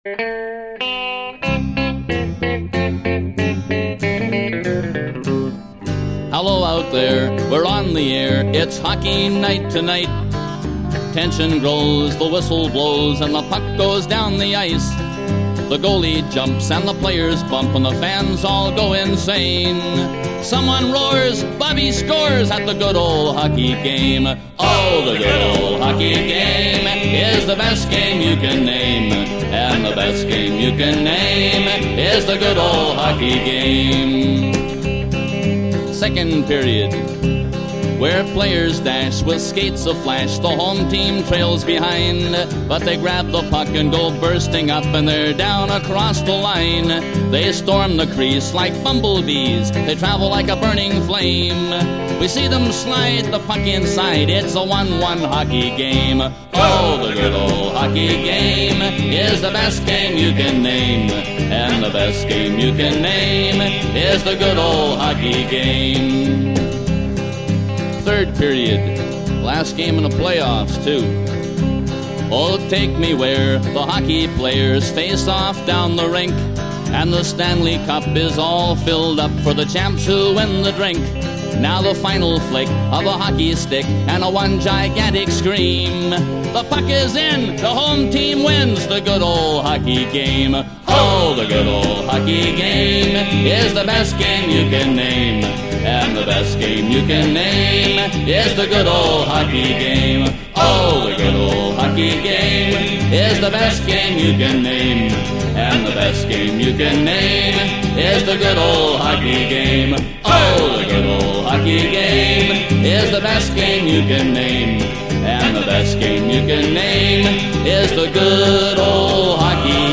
Hello out there, we're on the air, it's hockey night tonight. Tension grows, the whistle blows, and the puck goes down the ice. The goalie jumps and the players bump and the fans all go insane. Someone roars, Bobby scores at the good old hockey game. Oh, the good old hockey game is the best game you can name. And the best game you can name is the good old hockey game. Second period, where players dash with skates aflash. The home team trails behind, but they grab the puck and go bursting up, and they're down across the line. They storm the crease like bumblebees, they travel like a burning flame. We see them slide the puck inside, it's a 1-1 hockey game. Oh, the good old hockey game is the best game you can name. And the best game you can name is the good old hockey game. Third period, last game in the playoffs too. Oh, take me where the hockey players face off down the rink, and the Stanley Cup is all filled up for the champs who win the drink. Now the final flick of a hockey stick and a one gigantic scream. The puck is in, the home team wins the good old hockey game. Oh, the good old hockey game is the best game you can name. And the best game you can name is the good old hockey game. Oh, the good old hockey game is the best game you can name. And the best game you can name is the good old hockey game. Oh, the good old hockey game is the best game you can name. And the best game you can name is the good old hockey